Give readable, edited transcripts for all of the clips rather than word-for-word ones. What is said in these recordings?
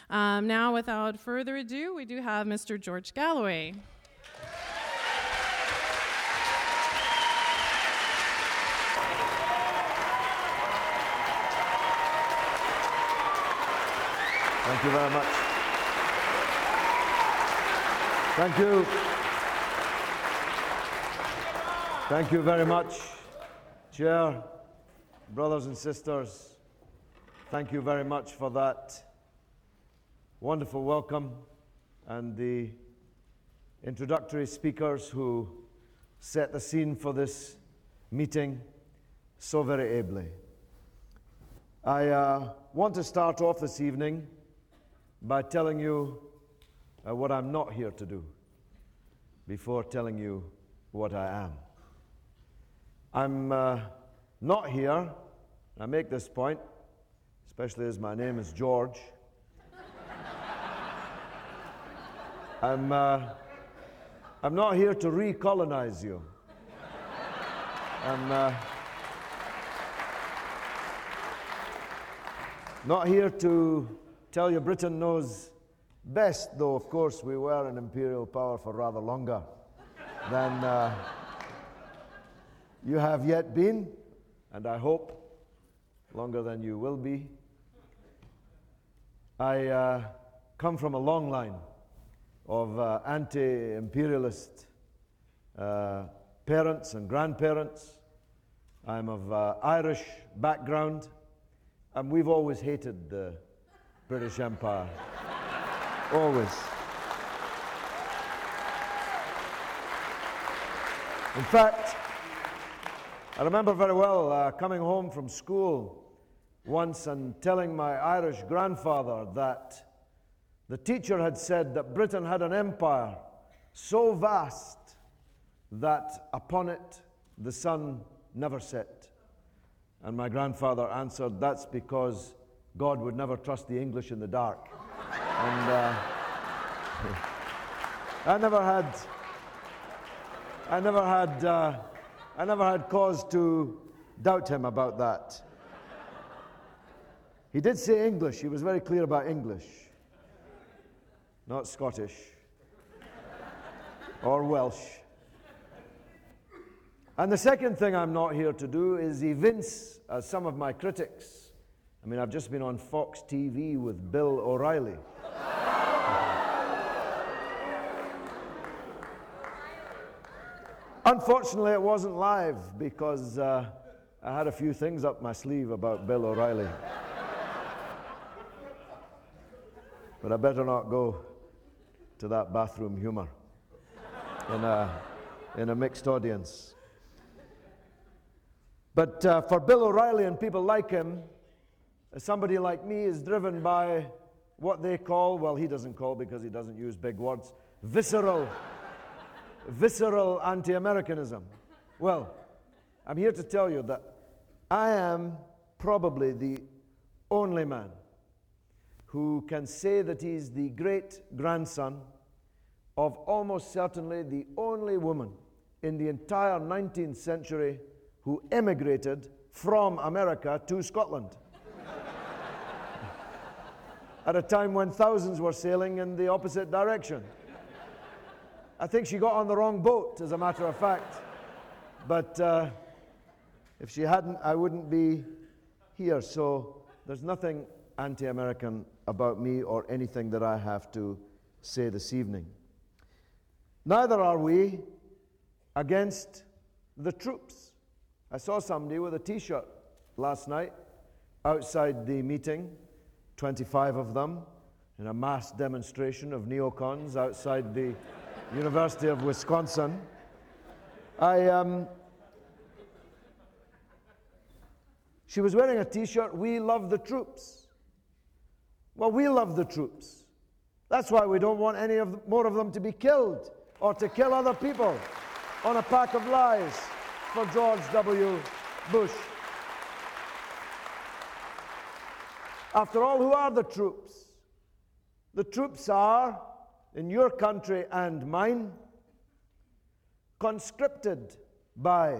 Now, without further ado, we do have Mr. George Galloway. Thank you very much. Thank you. Thank you very much, Chair, brothers and sisters. Thank you very much for that wonderful welcome and the introductory speakers who set the scene for this meeting so very ably. I want to start off this evening by telling you what I'm not here to do before telling you what I am. I'm not here, I make this point, especially as my name is George. I'm not here to recolonize you. I'm not here to tell you Britain knows best, though of course we were an imperial power for rather longer than you have yet been, and I hope longer than you will be. I come from a long line of anti-imperialist parents and grandparents. I'm of Irish background, and we've always hated the British Empire. Always. In fact, I remember very well coming home from school once and telling my Irish grandfather that the teacher had said that Britain had an empire so vast that upon it the sun never set. And my grandfather answered, that's because God would never trust the English in the dark. And I never had cause to doubt him about that. He did say English. He was very clear about English, not Scottish or Welsh. And the second thing I'm not here to do is evince some of my critics. I mean, I've just been on Fox TV with Bill O'Reilly. Unfortunately, it wasn't live because I had a few things up my sleeve about Bill O'Reilly. But I better not go to that bathroom humor in a mixed audience. But for Bill O'Reilly and people like him, somebody like me is driven by what they call, well, he doesn't call because he doesn't use big words, visceral anti-Americanism. Well, I'm here to tell you that I am probably the only man who can say that he's the great-grandson of almost certainly the only woman in the entire 19th century who emigrated from America to Scotland at a time when thousands were sailing in the opposite direction. I think she got on the wrong boat, as a matter of fact. But if she hadn't, I wouldn't be here. So there's nothing anti-American about me or anything that I have to say this evening. Neither are we against the troops. I saw somebody with a T-shirt last night outside the meeting, 25 of them, in a mass demonstration of neocons outside the University of Wisconsin. She was wearing a T-shirt, "We love the troops." Well, we love the troops. That's why we don't want more of them to be killed or to kill other people on a pack of lies for George W. Bush. After all, who are the troops? The troops are, in your country and mine, conscripted by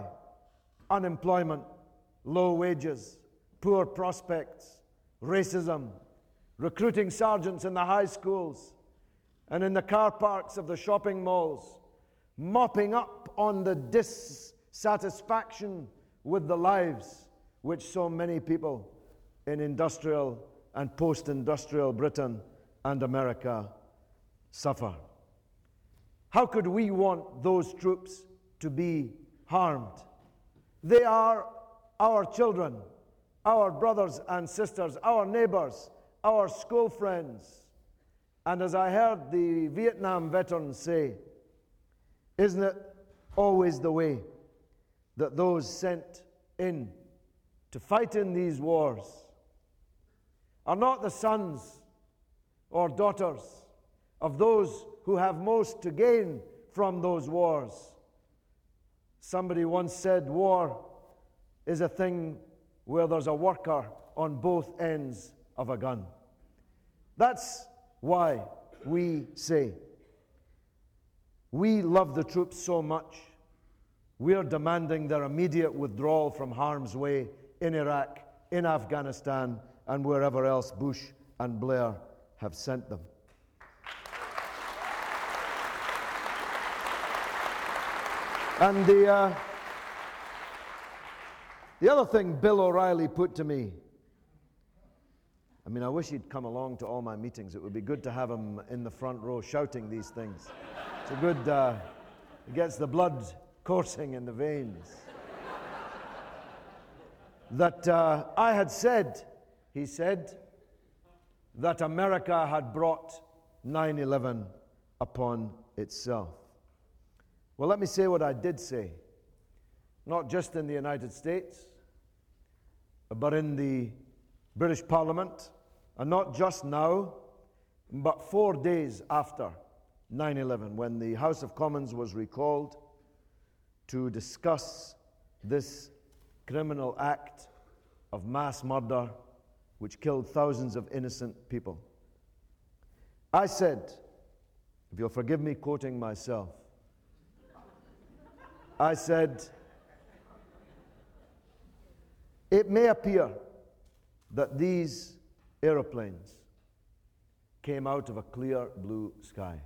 unemployment, low wages, poor prospects, racism, recruiting sergeants in the high schools and in the car parks of the shopping malls, mopping up on the dissatisfaction with the lives which so many people in industrial and post-industrial Britain and America suffer. How could we want those troops to be harmed? They are our children, our brothers and sisters, our neighbors, our school friends. And as I heard the Vietnam veterans say, isn't it always the way that those sent in to fight in these wars are not the sons or daughters of those who have most to gain from those wars? Somebody once said war is a thing where there's a worker on both ends of a gun. That's why we say we love the troops so much, we're demanding their immediate withdrawal from harm's way in Iraq, in Afghanistan, and wherever else Bush and Blair have sent them. And the other thing Bill O'Reilly put to me, I mean, I wish he'd come along to all my meetings. It would be good to have him in the front row shouting these things. It's a good, it gets the blood coursing in the veins. That I had said, he said, that America had brought 9/11 upon itself. Well, let me say what I did say, not just in the United States, but in the British Parliament, and not just now, but 4 days after 9/11, when the House of Commons was recalled to discuss this criminal act of mass murder which killed thousands of innocent people. I said, if you'll forgive me quoting myself, I said, it may appear that these aeroplanes came out of a clear blue sky,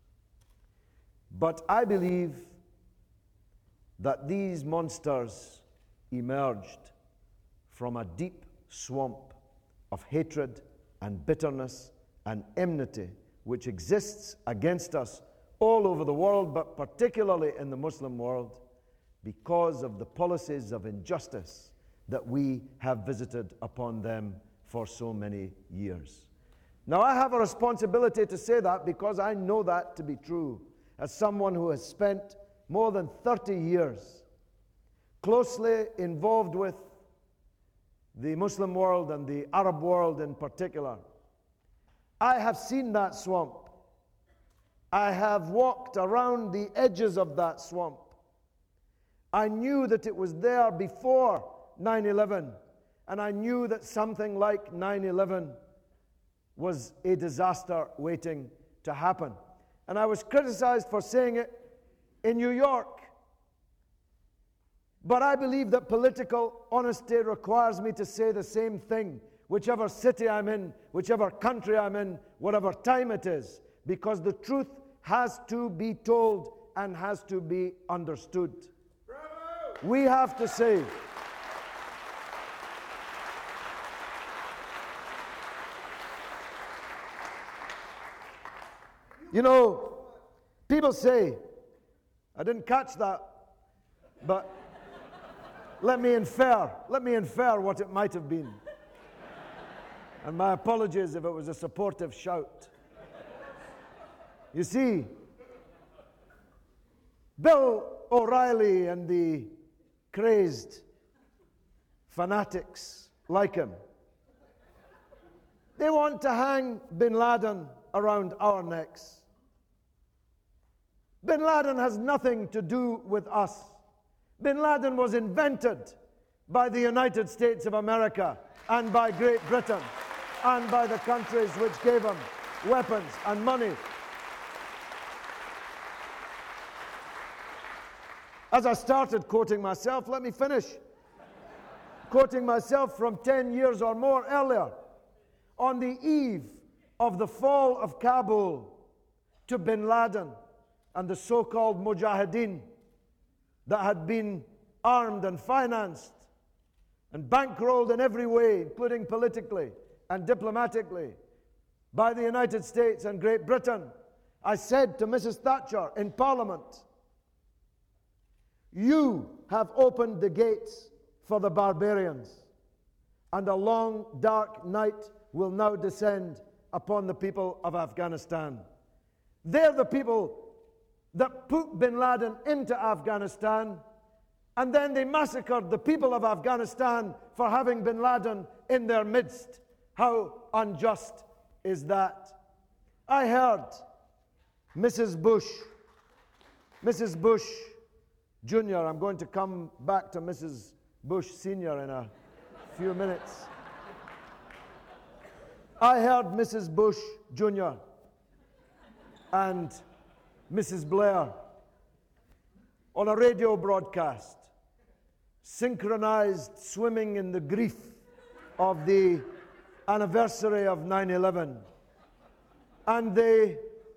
but I believe that these monsters emerged from a deep swamp of hatred and bitterness and enmity which exists against us all over the world, but particularly in the Muslim world, because of the policies of injustice that we have visited upon them for so many years. Now, I have a responsibility to say that because I know that to be true, as someone who has spent more than 30 years closely involved with the Muslim world and the Arab world in particular. I have seen that swamp. I have walked around the edges of that swamp. I knew that it was there before 9/11, and I knew that something like 9/11 was a disaster waiting to happen. And I was criticized for saying it in New York. But I believe that political honesty requires me to say the same thing, whichever city I'm in, whichever country I'm in, whatever time it is, because the truth has to be told and has to be understood. Bravo! We have to say, you know, people say, I didn't catch that, but let me infer what it might have been. And my apologies if it was a supportive shout. You see, Bill O'Reilly and the crazed fanatics like him, they want to hang bin Laden around our necks. Bin Laden has nothing to do with us. Bin Laden was invented by the United States of America and by Great Britain and by the countries which gave him weapons and money. As I started quoting myself, let me finish. Quoting myself from 10 years or more earlier. on the eve of the fall of Kabul to bin Laden and the so-called Mujahideen that had been armed and financed and bankrolled in every way, including politically and diplomatically, by the United States and Great Britain, I said to Mrs. Thatcher in Parliament, you have opened the gates for the barbarians, and a long, dark night will now descend upon the people of Afghanistan. They're the people that put bin Laden into Afghanistan, and then they massacred the people of Afghanistan for having bin Laden in their midst. How unjust is that? I heard Mrs. Bush Jr., I'm going to come back to Mrs. Bush Sr. in a few minutes. I heard Mrs. Bush Jr. and Mrs. Blair on a radio broadcast, synchronized, swimming in the grief of the anniversary of 9/11. And they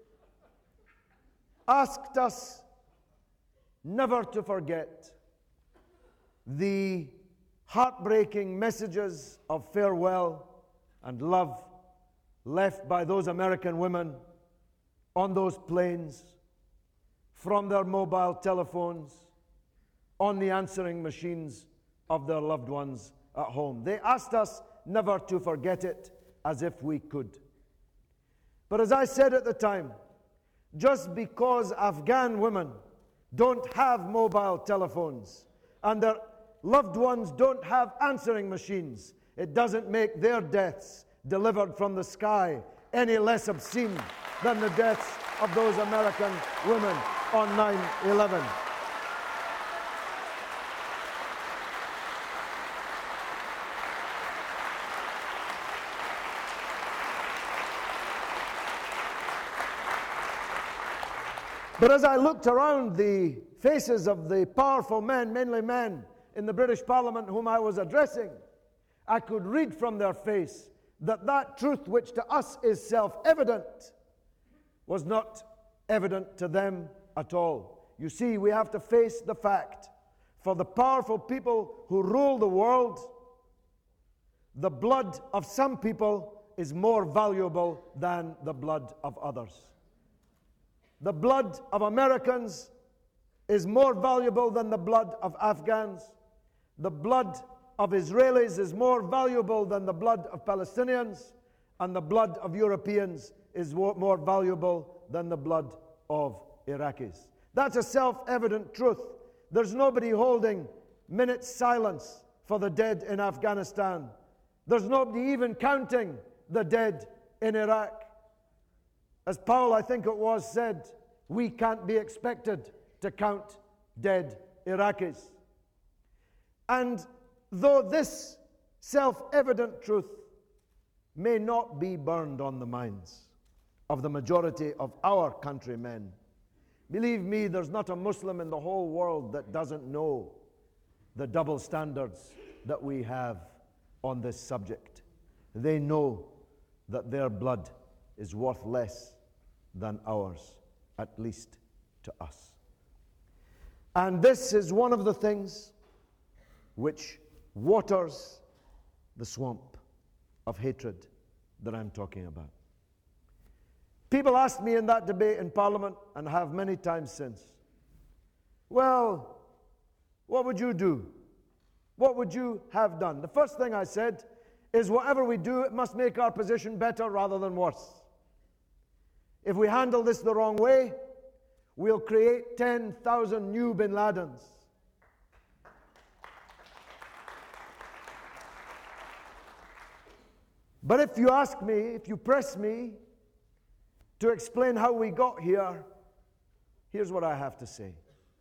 asked us never to forget the heartbreaking messages of farewell and love left by those American women on those planes, from their mobile telephones, on the answering machines of their loved ones at home. They asked us never to forget it, as if we could. But as I said at the time, just because Afghan women don't have mobile telephones and their loved ones don't have answering machines, it doesn't make their deaths delivered from the sky any less obscene than the deaths of those American women on 9/11. But as I looked around the faces of the powerful men, mainly men, in the British Parliament whom I was addressing, I could read from their face that that truth which to us is self-evident was not evident to them at all. You see, we have to face the fact, for the powerful people who rule the world, the blood of some people is more valuable than the blood of others. The blood of Americans is more valuable than the blood of Afghans. The blood of Israelis is more valuable than the blood of Palestinians, and the blood of Europeans is more valuable than the blood of Iraqis. That's a self-evident truth. There's nobody holding minute's silence for the dead in Afghanistan. There's nobody even counting the dead in Iraq. As Paul, I think it was, said, we can't be expected to count dead Iraqis. And though this self-evident truth may not be burned on the minds of the majority of our countrymen, believe me, there's not a Muslim in the whole world that doesn't know the double standards that we have on this subject. They know that their blood is worth less than ours, at least to us. And this is one of the things which waters the swamp of hatred that I'm talking about. People asked me in that debate in Parliament, and have many times since, well, what would you do? What would you have done? The first thing I said is whatever we do, it must make our position better rather than worse. If we handle this the wrong way, we'll create 10,000 new bin Ladens. But if you ask me, if you press me to explain how we got here, here's what I have to say.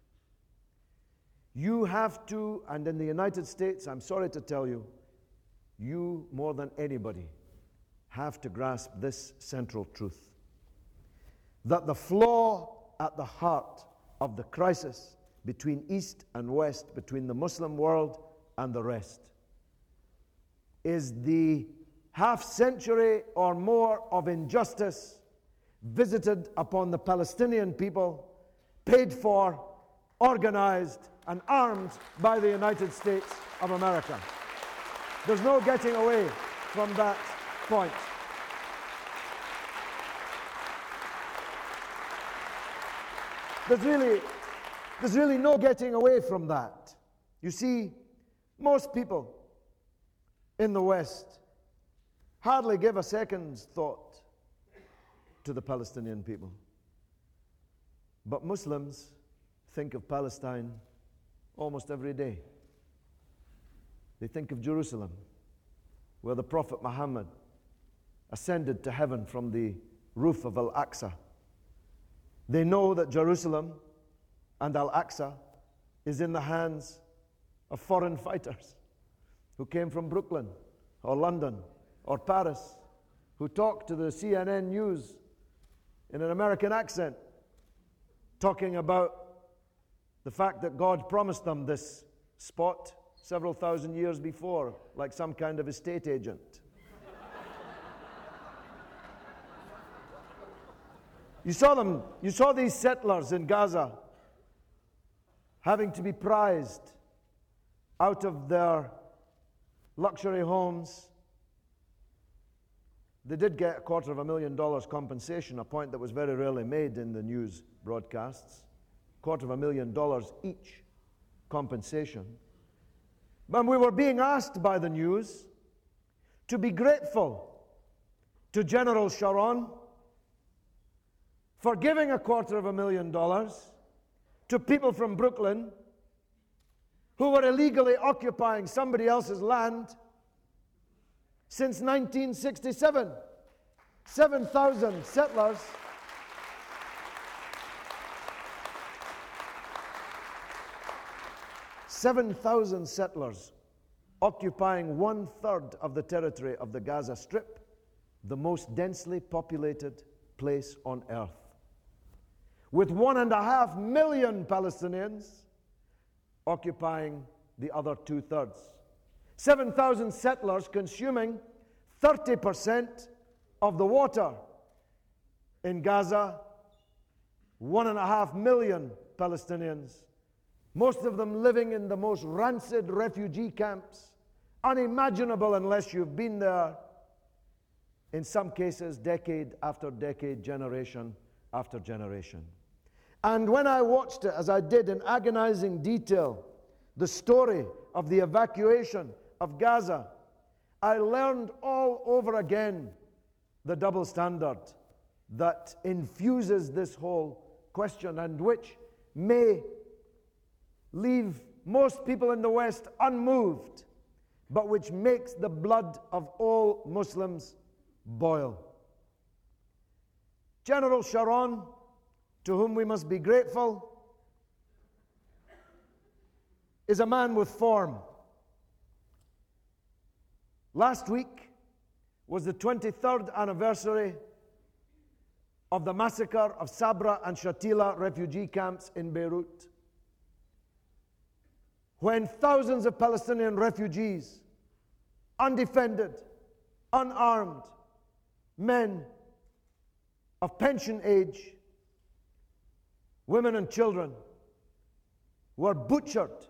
You have to, and in the United States, I'm sorry to tell you, you more than anybody have to grasp this central truth. That the flaw at the heart of the crisis between East and West, between the Muslim world and the rest, is the half-century or more of injustice visited upon the Palestinian people, paid for, organized, and armed by the United States of America. There's no getting away from that point. There's really no getting away from that. You see, most people in the West hardly give a second's thought to the Palestinian people. But Muslims think of Palestine almost every day. They think of Jerusalem, where the Prophet Muhammad ascended to heaven from the roof of Al-Aqsa. They know that Jerusalem and Al-Aqsa is in the hands of foreign fighters who came from Brooklyn or London or Paris, who talked to the CNN news in an American accent, talking about the fact that God promised them this spot several thousand years before, like some kind of estate agent. You saw these settlers in Gaza having to be prized out of their luxury homes. They did get $250,000 compensation, a point that was very rarely made in the news broadcasts. $250,000 each compensation. But we were being asked by the news to be grateful to General Sharon for giving $250,000 to people from Brooklyn who were illegally occupying somebody else's land since 1967. 7,000 settlers. "7,000 settlers occupying 1/3 of the territory of the Gaza Strip, the most densely populated place on earth, with 1.5 million Palestinians occupying the other 2/3. 7,000 settlers consuming 30% of the water in Gaza, 1.5 million Palestinians, most of them living in the most rancid refugee camps, unimaginable unless you've been there, in some cases decade after decade, generation after generation. And when I watched it, as I did in agonizing detail, the story of the evacuation of Gaza, I learned all over again the double standard that infuses this whole question and which may leave most people in the West unmoved, but which makes the blood of all Muslims boil. General Sharon, to whom we must be grateful, is a man with form. Last week was the 23rd anniversary of the massacre of Sabra and Shatila refugee camps in Beirut, when thousands of Palestinian refugees, undefended, unarmed, men of pension age, women and children, were butchered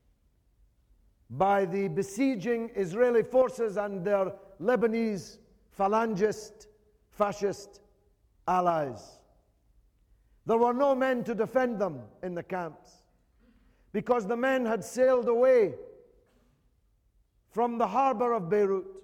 by the besieging Israeli forces and their Lebanese phalangist, fascist allies. There were no men to defend them in the camps because the men had sailed away from the harbor of Beirut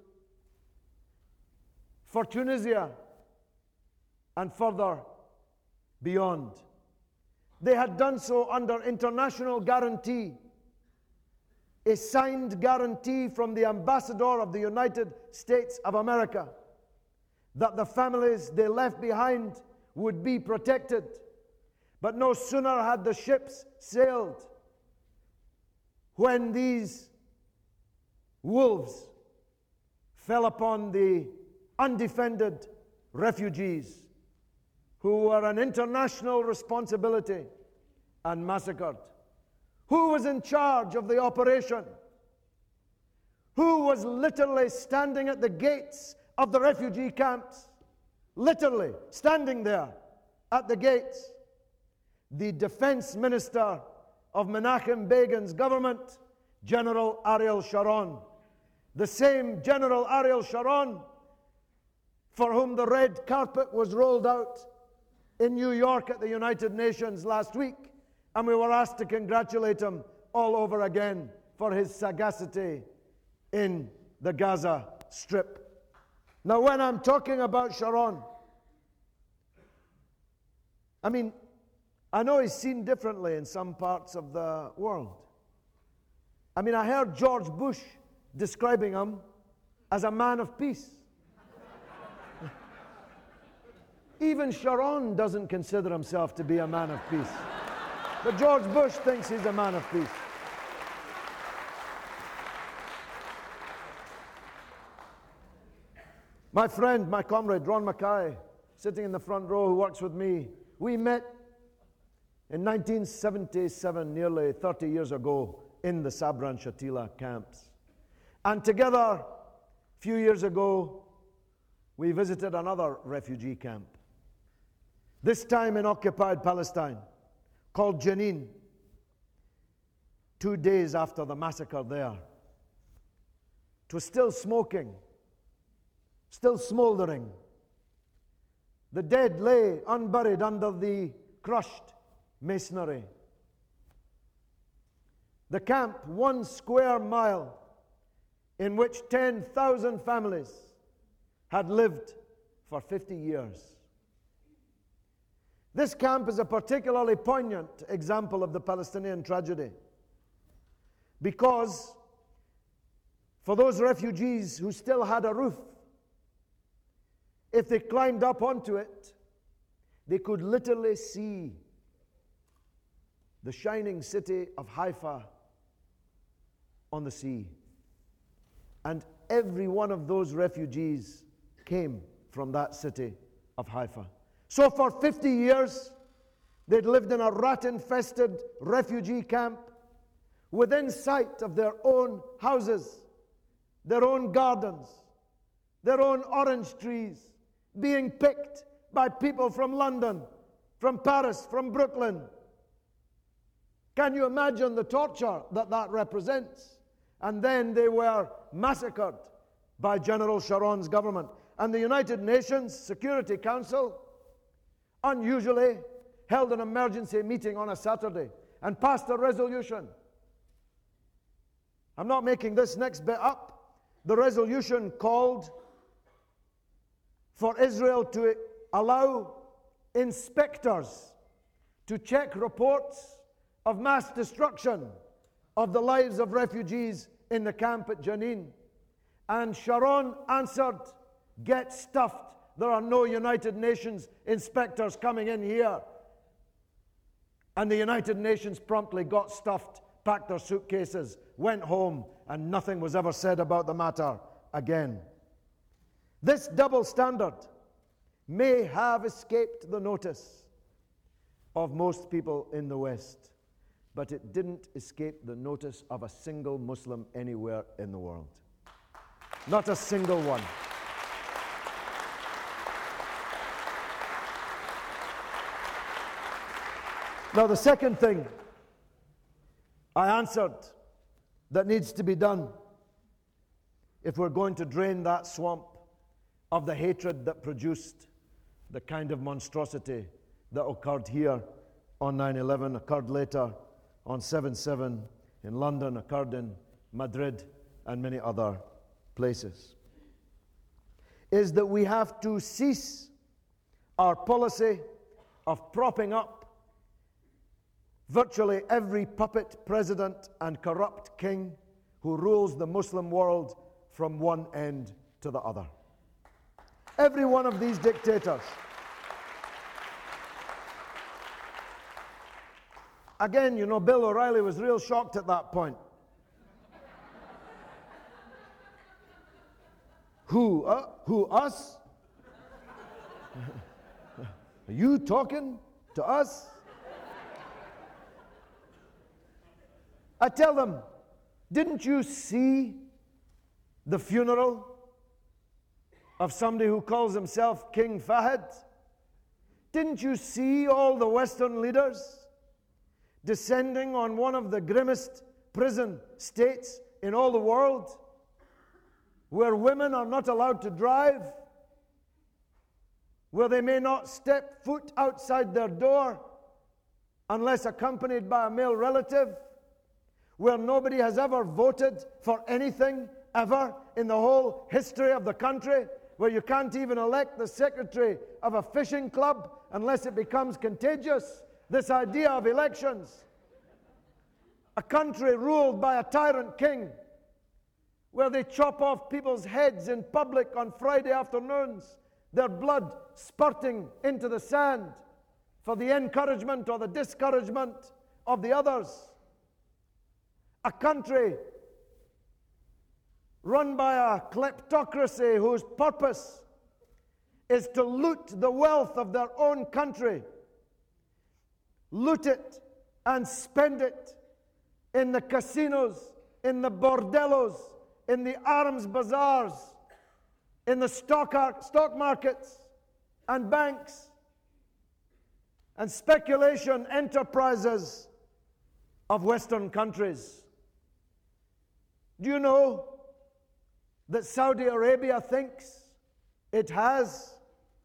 for Tunisia and further beyond. They had done so under international guarantee, a signed guarantee from the ambassador of the United States of America that the families they left behind would be protected. But no sooner had the ships sailed when these wolves fell upon the undefended refugees who were an international responsibility and massacred. Who was in charge of the operation? who was literally standing at the gates of the refugee camps, literally standing there at the gates. The defense minister of Menachem Begin's government, General Ariel Sharon. The same General Ariel Sharon for whom the red carpet was rolled out in New York at the United Nations last week, and we were asked to congratulate him all over again for his sagacity in the Gaza Strip. Now, when I'm talking about Sharon, I know he's seen differently in some parts of the world. I heard George Bush describing him as a man of peace. Even Sharon doesn't consider himself to be a man of peace. But George Bush thinks he's a man of peace. My friend, my comrade, Ron Mackay, sitting in the front row, who works with me, we met in 1977, nearly 30 years ago, in the Sabra and Shatila camps. And together, a few years ago, we visited another refugee camp, this time in occupied Palestine, called Jenin, 2 days after the massacre there. It was still smoking, still smoldering. The dead lay unburied under the crushed masonry. The camp, 1 square mile, in which 10,000 families had lived for 50 years. This camp is a particularly poignant example of the Palestinian tragedy, because for those refugees who still had a roof, if they climbed up onto it, they could literally see the shining city of Haifa on the sea. And every one of those refugees came from that city of Haifa. So for 50 years, they'd lived in a rat-infested refugee camp within sight of their own houses, their own gardens, their own orange trees, being picked by people from London, from Paris, from Brooklyn. Can you imagine the torture that that represents? And then they were massacred by General Sharon's government. And the United Nations Security Council unusually held an emergency meeting on a Saturday and passed a resolution. I'm not making this next bit up. The resolution called for Israel to allow inspectors to check reports of mass destruction of the lives of refugees in the camp at Jenin. And Sharon answered, "Get stuffed. There are no United Nations inspectors coming in here." And the United Nations promptly got stuffed, packed their suitcases, went home, and nothing was ever said about the matter again. This double standard may have escaped the notice of most people in the West, but it didn't escape the notice of a single Muslim anywhere in the world. Not a single one. Now, the second thing I answered that needs to be done if we're going to drain that swamp of the hatred that produced the kind of monstrosity that occurred here on 9/11, occurred later on 7/7 in London, occurred in Madrid and many other places, is that we have to cease our policy of propping up virtually every puppet president and corrupt king who rules the Muslim world from one end to the other. Every one of these dictators. Again, you know, Bill O'Reilly was real shocked at that point. Who? Us? Are you talking to us? I tell them, didn't you see the funeral of somebody who calls himself King Fahd? Didn't you see all the Western leaders descending on one of the grimmest prison states in all the world, where women are not allowed to drive, where they may not step foot outside their door unless accompanied by a male relative, where nobody has ever voted for anything ever in the whole history of the country, where you can't even elect the secretary of a fishing club unless it becomes contagious? This idea of elections. A country ruled by a tyrant king, where they chop off people's heads in public on Friday afternoons, their blood spurting into the sand for the encouragement or the discouragement of the others. A country run by a kleptocracy whose purpose is to loot the wealth of their own country, loot it and spend it in the casinos, in the bordellos, in the arms bazaars, in the stock markets and banks and speculation enterprises of Western countries. Do you know that Saudi Arabia thinks it has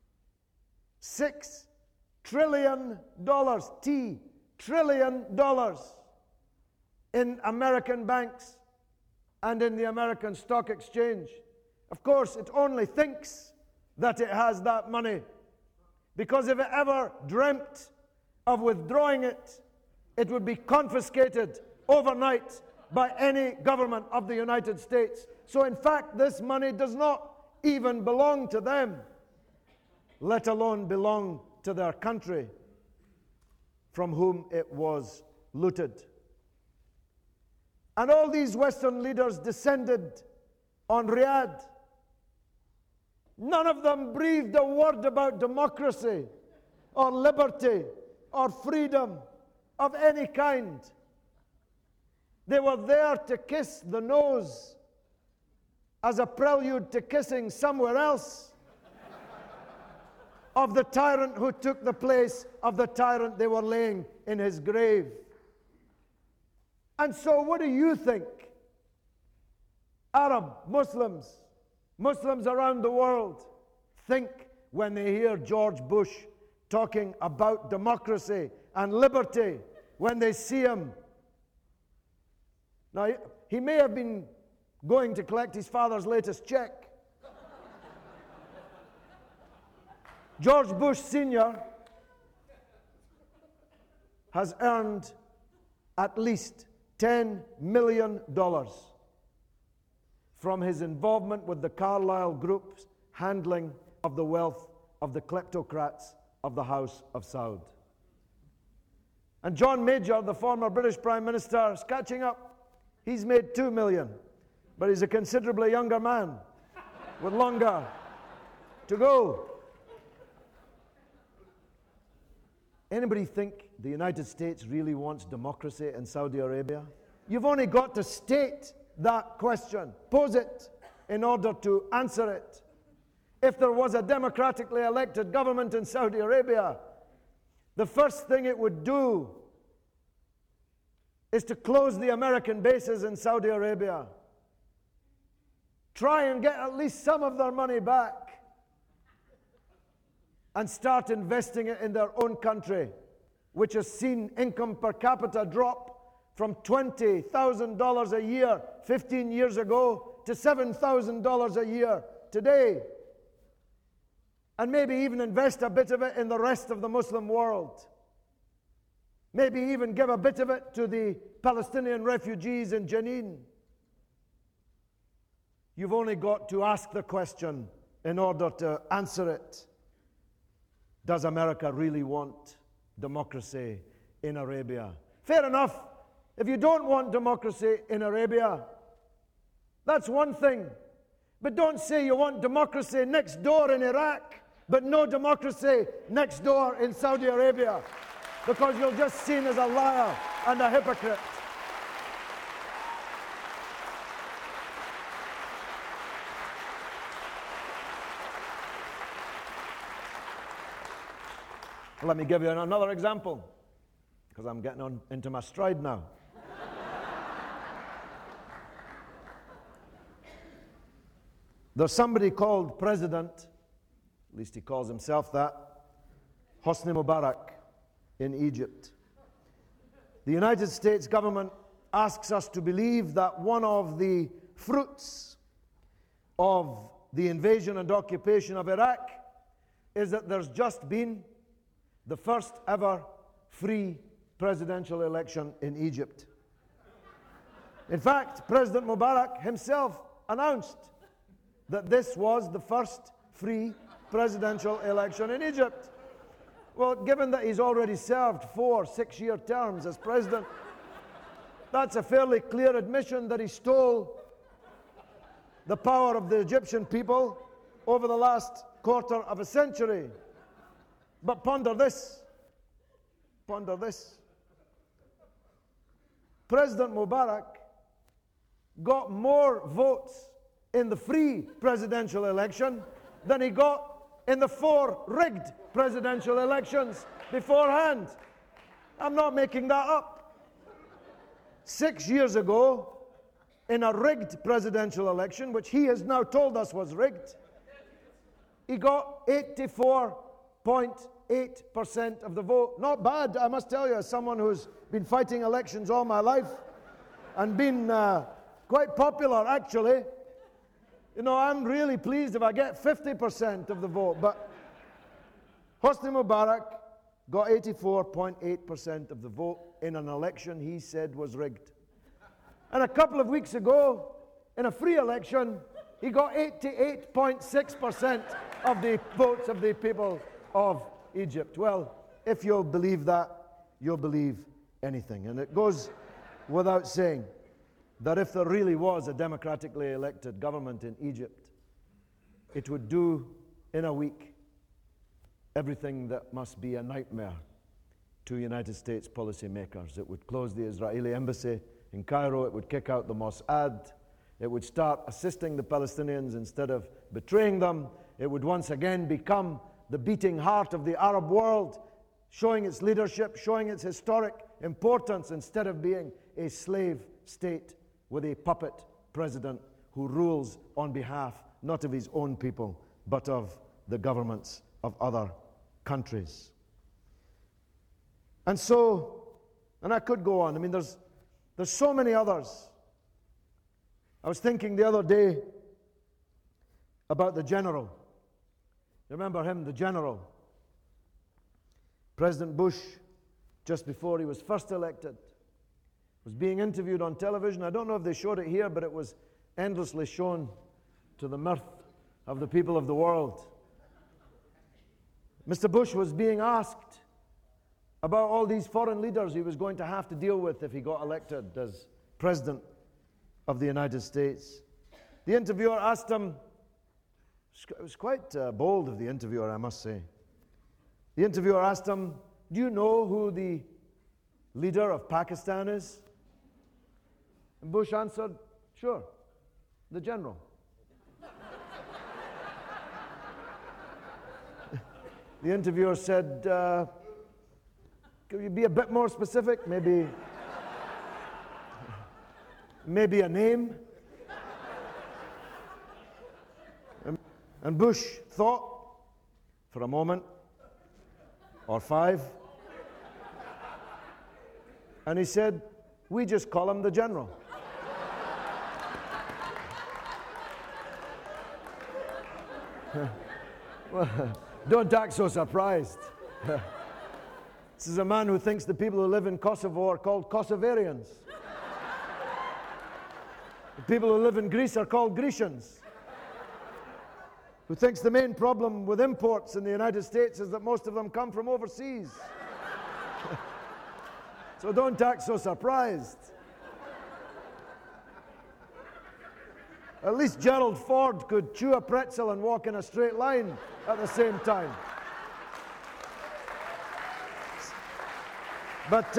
$6 trillion, trillion dollars in American banks and in the American stock exchange? Of course, it only thinks that it has that money, because if it ever dreamt of withdrawing it, it would be confiscated overnight by any government of the United States. So in fact, this money does not even belong to them, let alone belong to their country from whom it was looted. And all these Western leaders descended on Riyadh. None of them breathed a word about democracy or liberty or freedom of any kind. They were there to kiss the nose as a prelude to kissing somewhere else of the tyrant who took the place of the tyrant they were laying in his grave. And so what do you think? Arab Muslims around the world think when they hear George Bush talking about democracy and liberty, when they see him. Now, he may have been going to collect his father's latest check. George Bush Sr. has earned at least $10 million from his involvement with the Carlyle Group's handling of the wealth of the kleptocrats of the House of Saud. And John Major, the former British Prime Minister, is catching up. He's made $2 million, but he's a considerably younger man with longer to go. Anybody think the United States really wants democracy in Saudi Arabia? You've only got to state that question, pose it in order to answer it. If there was a democratically elected government in Saudi Arabia, the first thing it would do is to close the American bases in Saudi Arabia. Try and get at least some of their money back and start investing it in their own country, which has seen income per capita drop from $20,000 a year 15 years ago to $7,000 a year today. And maybe even invest a bit of it in the rest of the Muslim world. Maybe even give a bit of it to the Palestinian refugees in Jenin. You've only got to ask the question in order to answer it. Does America really want democracy in Arabia? Fair enough. If you don't want democracy in Arabia, that's one thing. But don't say you want democracy next door in Iraq, but no democracy next door in Saudi Arabia, because you're just seen as a liar and a hypocrite. Let me give you another example, because I'm getting into my stride now. There's somebody called President, at least he calls himself that, Hosni Mubarak in Egypt. The United States government asks us to believe that one of the fruits of the invasion and occupation of Iraq is that there's just been the first ever free presidential election in Egypt. In fact, President Mubarak himself announced that this was the first free presidential election in Egypt. Well, given that he's already served 4 6-year terms as president, that's a fairly clear admission that he stole the power of the Egyptian people over the last quarter of a century. But ponder this. Ponder this. President Mubarak got more votes in the free presidential election than he got in the 4 rigged presidential elections beforehand. I'm not making that up. 6 years ago, in a rigged presidential election, which he has now told us was rigged, he got 84.8% of the vote. Not bad, I must tell you, as someone who's been fighting elections all my life and been quite popular, actually. You know, I'm really pleased if I get 50% of the vote. But Hosni Mubarak got 84.8% of the vote in an election he said was rigged. And a couple of weeks ago, in a free election, he got 88.6% of the votes of the people of Egypt. Well, if you'll believe that, you'll believe anything. And it goes without saying that if there really was a democratically elected government in Egypt, it would do in a week everything that must be a nightmare to United States policymakers. It would close the Israeli embassy in Cairo, it would kick out the Mossad, it would start assisting the Palestinians instead of betraying them, it would once again become the beating heart of the Arab world, showing its leadership, showing its historic importance instead of being a slave state with a puppet president who rules on behalf not of his own people, but of the governments of other countries. And so, and I could go on. I mean, there's so many others. I was thinking the other day about the general. You remember him, the general? President Bush, just before he was first elected, was being interviewed on television. I don't know if they showed it here, but it was endlessly shown to the mirth of the people of the world. Mr. Bush was being asked about all these foreign leaders he was going to have to deal with if he got elected as President of the United States. The interviewer asked him, it was quite bold of the interviewer, I must say. The interviewer asked him, do you know who the leader of Pakistan is? And Bush answered, sure, the general. The interviewer said, could you be a bit more specific? Maybe a name? And Bush thought for a moment, or 5, and he said, we just call him the general. Well, don't act so surprised. This is a man who thinks the people who live in Kosovo are called Kosovarians. The people who live in Greece are called Grecians. Who thinks the main problem with imports in the United States is that most of them come from overseas. So don't act so surprised. At least Gerald Ford could chew a pretzel and walk in a straight line at the same time. But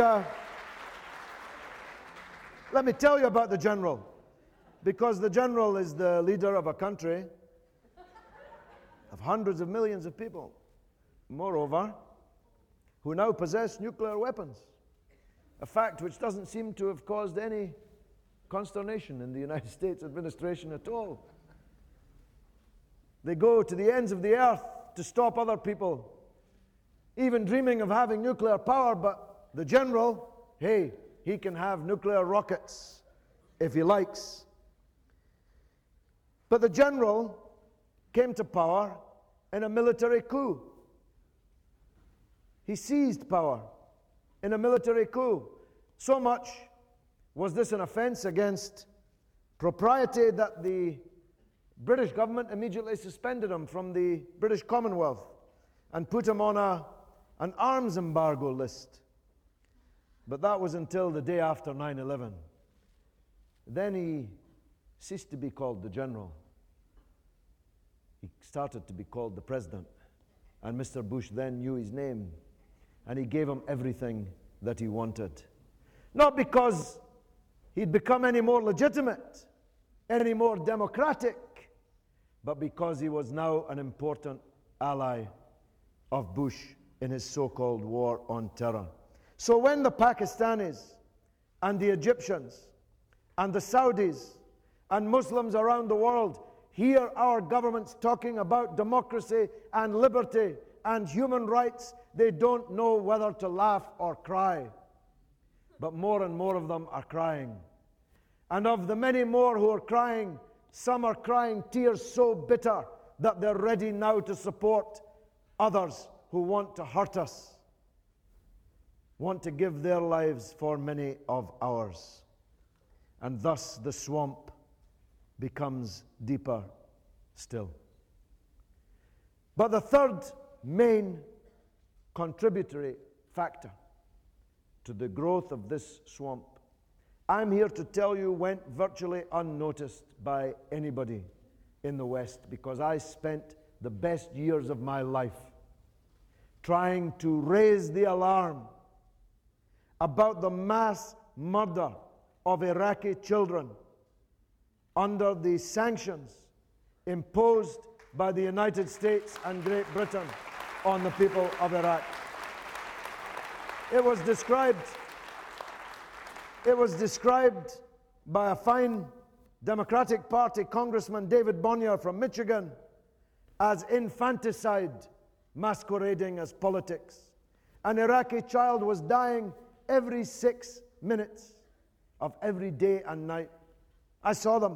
let me tell you about the general, because the general is the leader of a country of hundreds of millions of people. Moreover, who now possess nuclear weapons, a fact which doesn't seem to have caused any consternation in the United States administration at all. They go to the ends of the earth to stop other people even dreaming of having nuclear power, but the general, hey, he can have nuclear rockets if he likes. But the general came to power in a military coup. He seized power in a military coup. So much was this an offense against propriety that the British government immediately suspended him from the British Commonwealth and put him on an arms embargo list. But that was until the day after 9/11. Then he ceased to be called the general. He started to be called the president. And Mr. Bush then knew his name. And he gave him everything that he wanted. Not because he'd become any more legitimate, any more democratic, but because he was now an important ally of Bush in his so-called war on terror. So when the Pakistanis and the Egyptians and the Saudis and Muslims around the world hear our governments talking about democracy and liberty and human rights, they don't know whether to laugh or cry. But more and more of them are crying. And of the many more who are crying, some are crying tears so bitter that they're ready now to support others who want to hurt us, want to give their lives for many of ours. And thus the swamp becomes deeper still. But the third main contributory factor to the growth of this swamp, I'm here to tell you, went virtually unnoticed by anybody in the West, because I spent the best years of my life trying to raise the alarm about the mass murder of Iraqi children under the sanctions imposed by the United States and Great Britain on the people of Iraq. It was described by a fine Democratic Party Congressman, David Bonnier from Michigan, as infanticide masquerading as politics. An Iraqi child was dying every 6 minutes of every day and night. I saw them.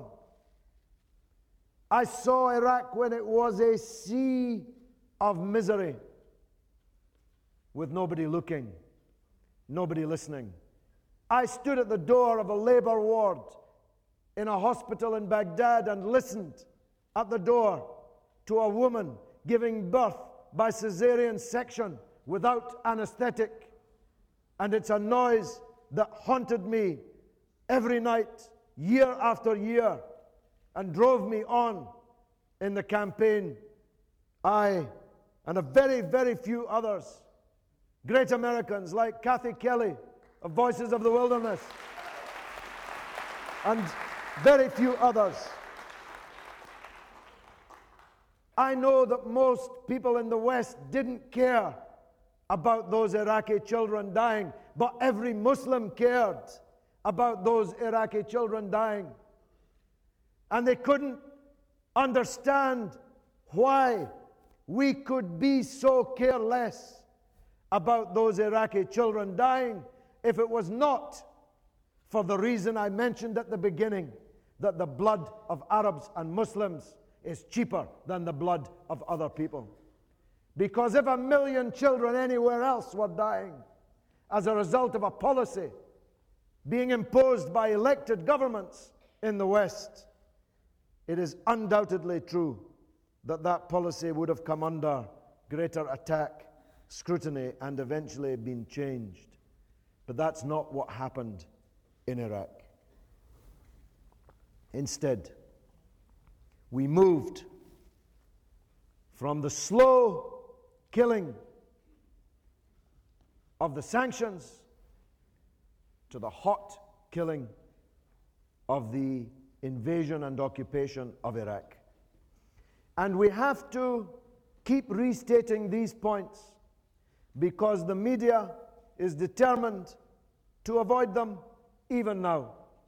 I saw Iraq when it was a sea of misery, with nobody looking, nobody listening. I stood at the door of a labor ward in a hospital in Baghdad and listened at the door to a woman giving birth by cesarean section without anesthetic. And it's a noise that haunted me every night, year after year, and drove me on in the campaign. I and a very, very few others, great Americans like Kathy Kelly of Voices of the Wilderness, and very few others. I know that most people in the West didn't care about those Iraqi children dying, but every Muslim cared about those Iraqi children dying. And they couldn't understand why we could be so careless about those Iraqi children dying if it was not for the reason I mentioned at the beginning, that the blood of Arabs and Muslims is cheaper than the blood of other people. Because if 1 million children anywhere else were dying as a result of a policy being imposed by elected governments in the West, it is undoubtedly true that that policy would have come under greater attack, scrutiny, and eventually been changed. But that's not what happened in Iraq. Instead, we moved from the slow killing of the sanctions to the hot killing of the invasion and occupation of Iraq. And we have to keep restating these points, because the media is determined to avoid them even now.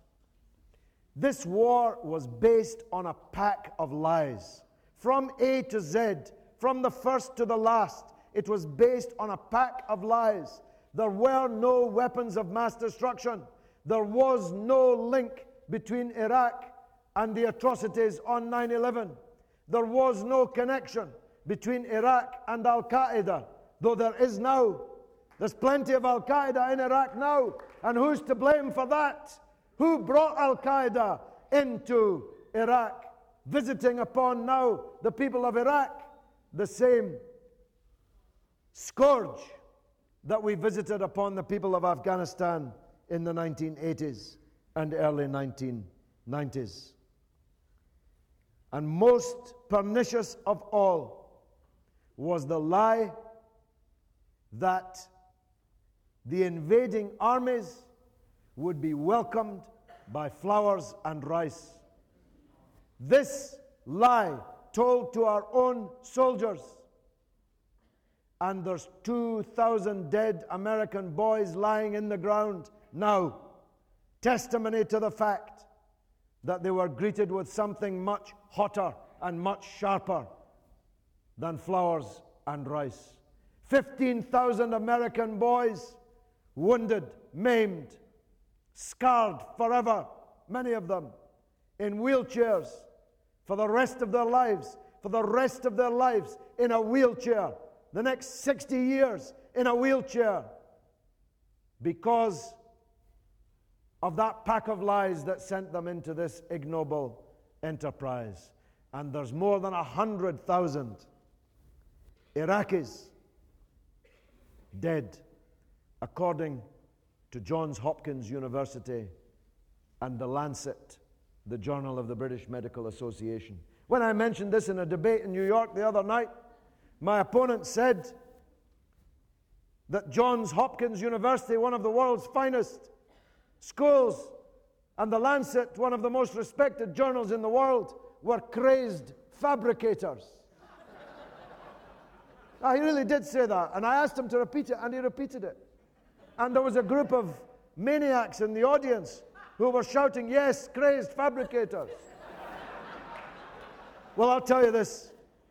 This war was based on a pack of lies. From A to Z, from the first to the last, it was based on a pack of lies. There were no weapons of mass destruction. There was no link between Iraq and the atrocities on 9/11. There was no connection between Iraq and Al-Qaeda, though there is now. There's plenty of Al-Qaeda in Iraq now, and who's to blame for that? Who brought Al-Qaeda into Iraq, visiting upon now the people of Iraq? The same scourge that we visited upon the people of Afghanistan in the 1980s and early 1990s. And most pernicious of all was the lie that the invading armies would be welcomed by flowers and rice. This lie told to our own soldiers, and there's 2,000 dead American boys lying in the ground now, testimony to the fact that they were greeted with something much hotter and much sharper than flowers and rice. 15,000 American boys wounded, maimed, scarred forever, many of them in wheelchairs for the rest of their lives, in a wheelchair, the next 60 years in a wheelchair, because of that pack of lies that sent them into this ignoble enterprise. And there's more than 100,000 Iraqis dead, according to Johns Hopkins University and The Lancet, the journal of the British Medical Association. When I mentioned this in a debate in New York the other night, my opponent said that Johns Hopkins University, one of the world's finest schools, and The Lancet, one of the most respected journals in the world, were crazed fabricators. Now, he really did say that, and I asked him to repeat it, and he repeated it. And there was a group of maniacs in the audience who were shouting, "Yes, crazed fabricators." Well, I'll tell you this.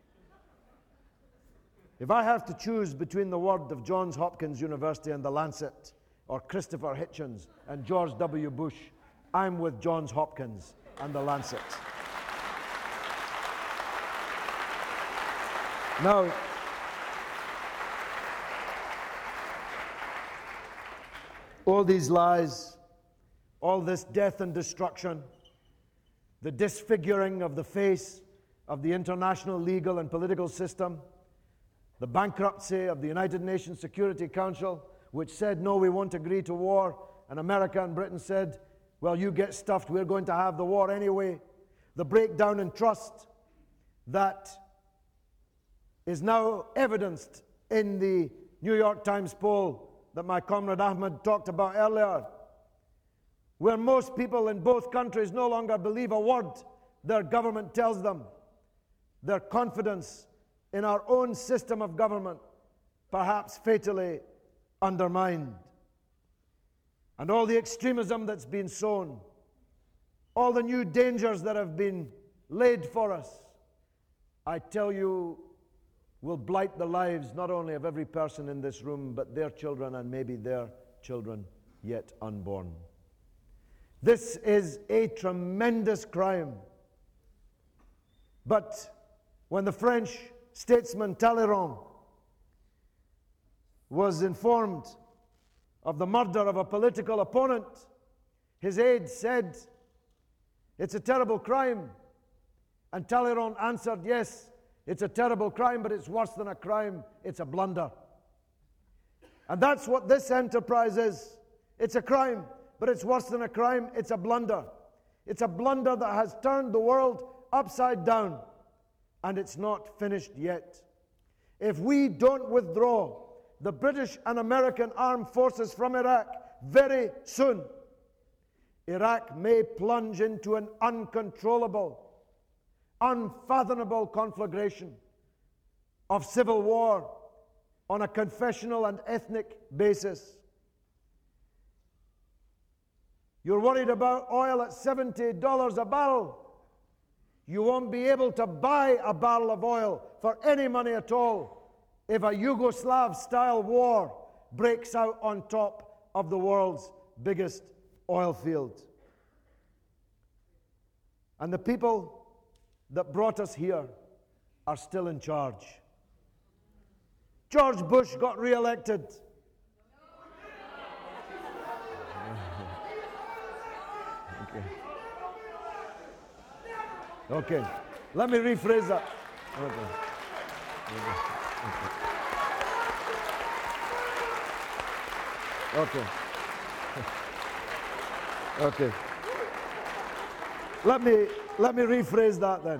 If I have to choose between the word of Johns Hopkins University and The Lancet, or Christopher Hitchens and George W. Bush, I'm with Johns Hopkins and The Lancet. Now, all these lies, all this death and destruction, the disfiguring of the face of the international legal and political system, the bankruptcy of the United Nations Security Council, which said, no, we won't agree to war, and America and Britain said, well, you get stuffed, we're going to have the war anyway. The breakdown in trust that is now evidenced in the New York Times poll that my comrade Ahmed talked about earlier, where most people in both countries no longer believe a word their government tells them. Their confidence in our own system of government perhaps fatally undermined. And all the extremism that's been sown, all the new dangers that have been laid for us, I tell you, will blight the lives not only of every person in this room, but their children and maybe their children yet unborn. This is a tremendous crime. But when the French statesman Talleyrand was informed of the murder of a political opponent, his aide said, "It's a terrible crime." And Talleyrand answered, "Yes, it's a terrible crime, but it's worse than a crime. It's a blunder." And that's what this enterprise is. It's a crime, but it's worse than a crime. It's a blunder. It's a blunder that has turned the world upside down, and it's not finished yet. If we don't withdraw the British and American armed forces from Iraq very soon, Iraq may plunge into an uncontrollable, unfathomable conflagration of civil war on a confessional and ethnic basis. You're worried about oil at $70 a barrel. You won't be able to buy a barrel of oil for any money at all if a Yugoslav-style war breaks out on top of the world's biggest oil field. And the people that brought us here are still in charge. George Bush got re-elected. Okay, let me rephrase that. Okay. Let me rephrase that then.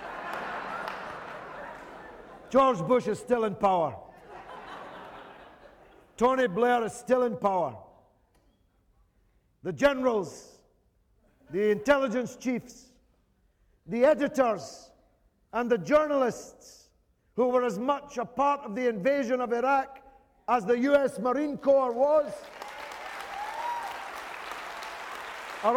George Bush is still in power. Tony Blair is still in power. The generals, the intelligence chiefs, the editors, and the journalists who were as much a part of the invasion of Iraq as the U.S. Marine Corps was, are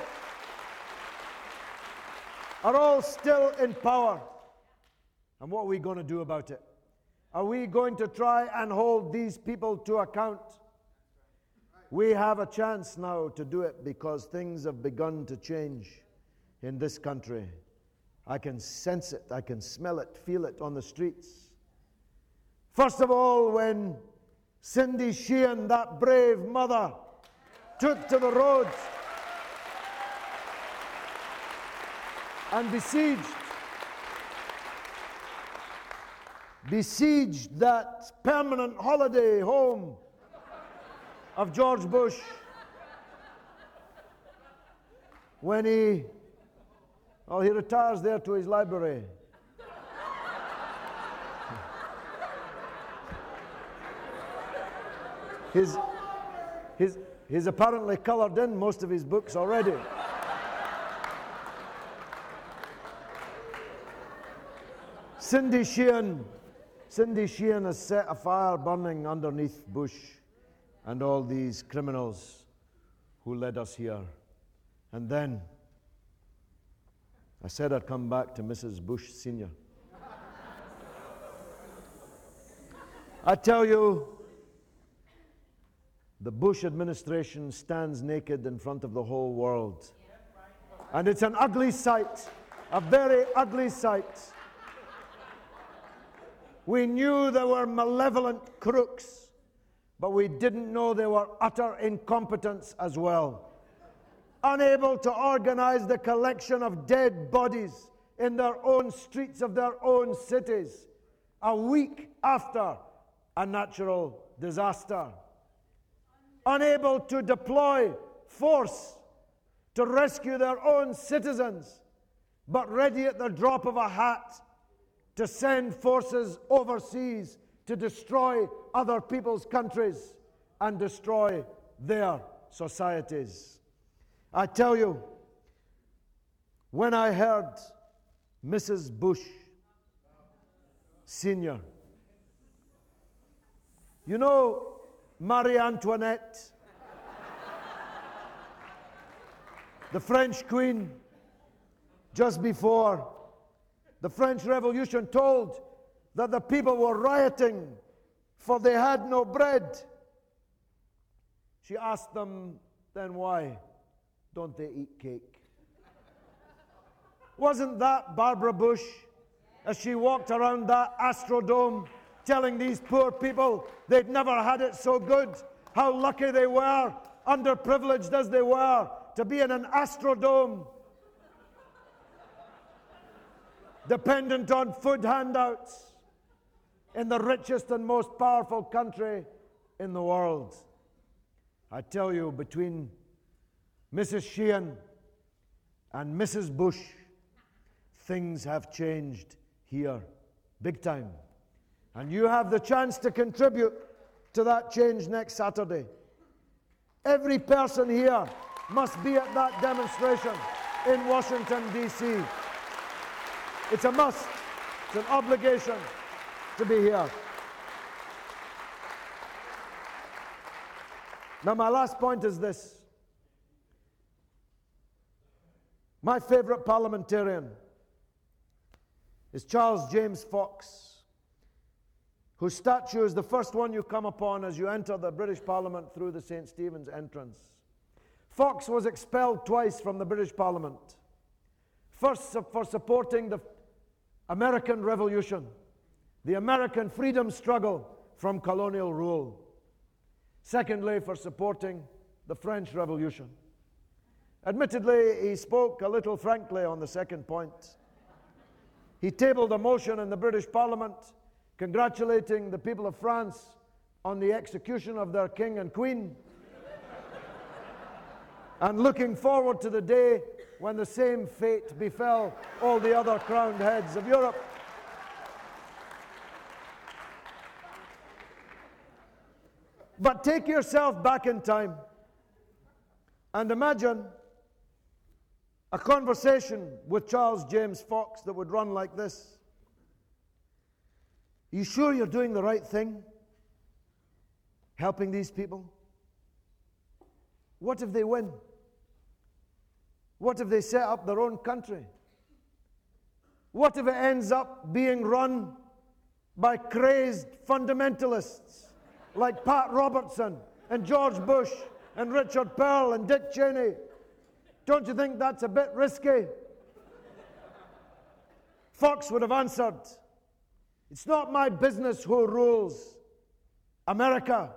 all still in power. And what are we going to do about it? Are we going to try and hold these people to account? We have a chance now to do it because things have begun to change in this country. I can sense it, I can smell it, feel it on the streets. First of all, when Cindy Sheehan, that brave mother, took to the roads and besieged that permanent holiday home of George Bush when he retires there to his library. He's apparently colored in most of his books already. Cindy Sheehan has set a fire burning underneath Bush and all these criminals who led us here. And then I said I'd come back to Mrs. Bush Sr. I tell you, the Bush administration stands naked in front of the whole world. And it's an ugly sight, a very ugly sight. We knew there were malevolent crooks, but we didn't know they were utter incompetents as well. Unable to organize the collection of dead bodies in their own streets of their own cities a week after a natural disaster. Unable to deploy force to rescue their own citizens, but ready at the drop of a hat to send forces overseas to destroy other people's countries and destroy their societies. I tell you, when I heard Mrs. Bush Sr., you know Marie Antoinette, the French queen, just before the French Revolution, told that the people were rioting for they had no bread. She asked them, then why don't they eat cake? Wasn't that Barbara Bush, as she walked around that Astrodome, telling these poor people they'd never had it so good, how lucky they were, underprivileged as they were, to be in an Astrodome, dependent on food handouts in the richest and most powerful country in the world. I tell you, between Mrs. Sheehan and Mrs. Bush, things have changed here big time. And you have the chance to contribute to that change next Saturday. Every person here must be at that demonstration in Washington, D.C. It's a must. It's an obligation to be here. Now, my last point is this. My favorite parliamentarian is Charles James Fox, whose statue is the first one you come upon as you enter the British Parliament through the St. Stephen's entrance. Fox was expelled twice from the British Parliament. First, for supporting the American Revolution, the American freedom struggle from colonial rule. Secondly, for supporting the French Revolution. Admittedly, he spoke a little frankly on the second point. He tabled a motion in the British Parliament congratulating the people of France on the execution of their king and queen, and looking forward to the day when the same fate befell all the other crowned heads of Europe. But take yourself back in time and imagine a conversation with Charles James Fox that would run like this. Are you sure you're doing the right thing? Helping these people? What if they win? What if they set up their own country? What if it ends up being run by crazed fundamentalists like Pat Robertson and George Bush and Richard Pearl and Dick Cheney? Don't you think that's a bit risky? Fox would have answered, "It's not my business who rules America.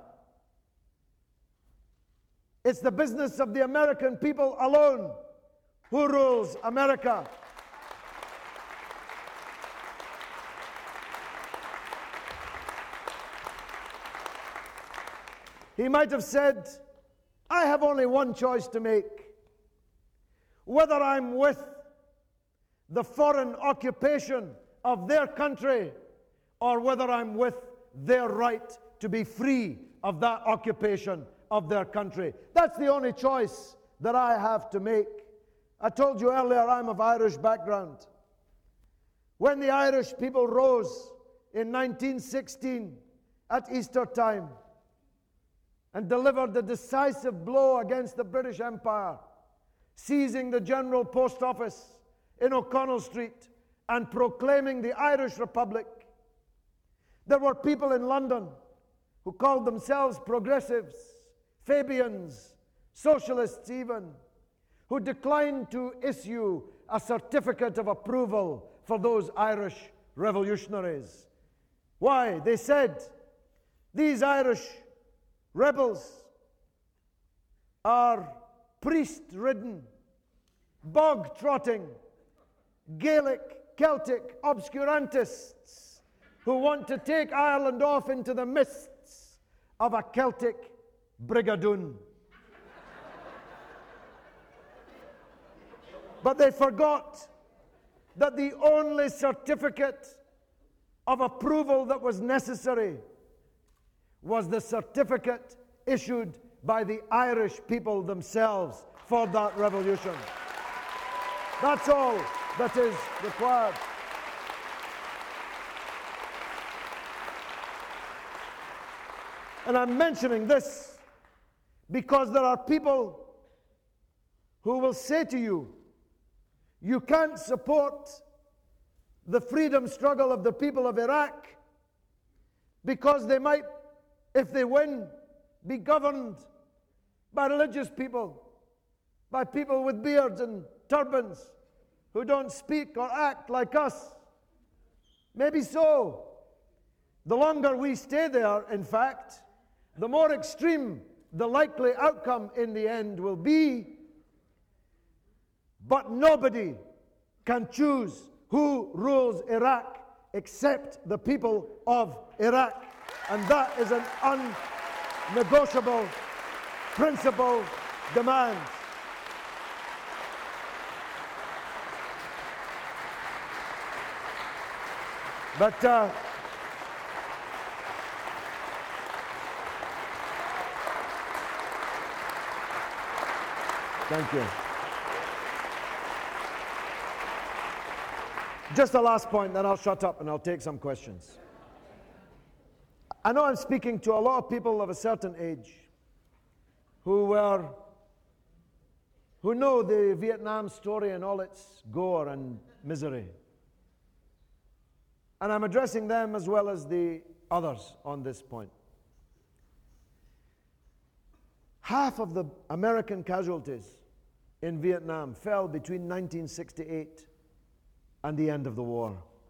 It's the business of the American people alone who rules America." He might have said, "I have only one choice to make. Whether I'm with the foreign occupation of their country or whether I'm with their right to be free of that occupation of their country. That's the only choice that I have to make." I told you earlier I'm of Irish background. When the Irish people rose in 1916 at Easter time and delivered the decisive blow against the British Empire, seizing the General Post Office in O'Connell Street and proclaiming the Irish Republic, there were people in London who called themselves progressives, Fabians, socialists even, who declined to issue a certificate of approval for those Irish revolutionaries. Why? They said, these Irish rebels are priest-ridden, bog-trotting, Gaelic, Celtic obscurantists who want to take Ireland off into the mists of a Celtic brigadoon. But they forgot that the only certificate of approval that was necessary was the certificate issued by the Irish people themselves for that revolution. That's all that is required. And I'm mentioning this because there are people who will say to you, you can't support the freedom struggle of the people of Iraq because they might, if they win, be governed by religious people, by people with beards and turbans who don't speak or act like us. Maybe so. The longer we stay there, in fact, the more extreme the likely outcome in the end will be. But nobody can choose who rules Iraq except the people of Iraq. And that is an unnegotiable principle demand. But thank you. Just a last point, then I'll shut up and I'll take some questions. I know I'm speaking to a lot of people of a certain age. who know the Vietnam story and all its gore and misery. And I'm addressing them as well as the others on this point. Half of the American casualties in Vietnam fell between 1968 and the end of the war.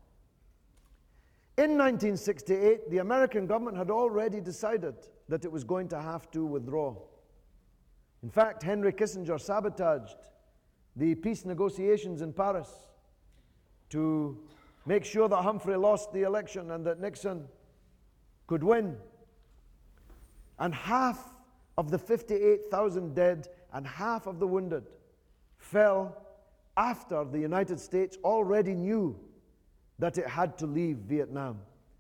In 1968, the American government had already decided that it was going to have to withdraw. In fact, Henry Kissinger sabotaged the peace negotiations in Paris to make sure that Humphrey lost the election and that Nixon could win. And half of the 58,000 dead and half of the wounded fell after the United States already knew that it had to leave Vietnam.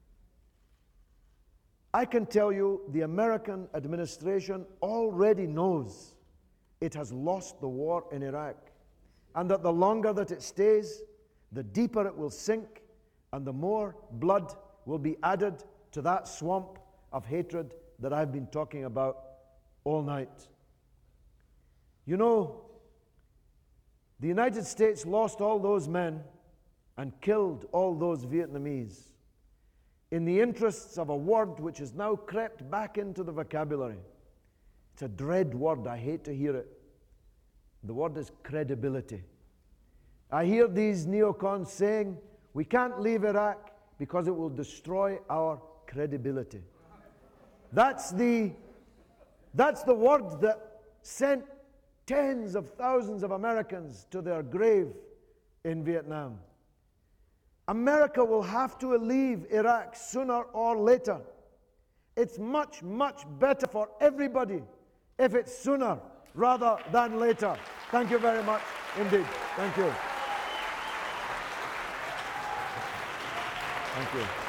I can tell you the American administration already knows it has lost the war in Iraq, and that the longer that it stays, the deeper it will sink, and the more blood will be added to that swamp of hatred that I've been talking about all night. You know, the United States lost all those men and killed all those Vietnamese in the interests of a word which has now crept back into the vocabulary. It's a dread word. I hate to hear it. The word is credibility. I hear these neocons saying, we can't leave Iraq because it will destroy our credibility. That's the word that sent tens of thousands of Americans to their grave in Vietnam. America will have to leave Iraq sooner or later. It's much, much better for everybody if it's sooner rather than later. Thank you very much indeed. Thank you. Thank you.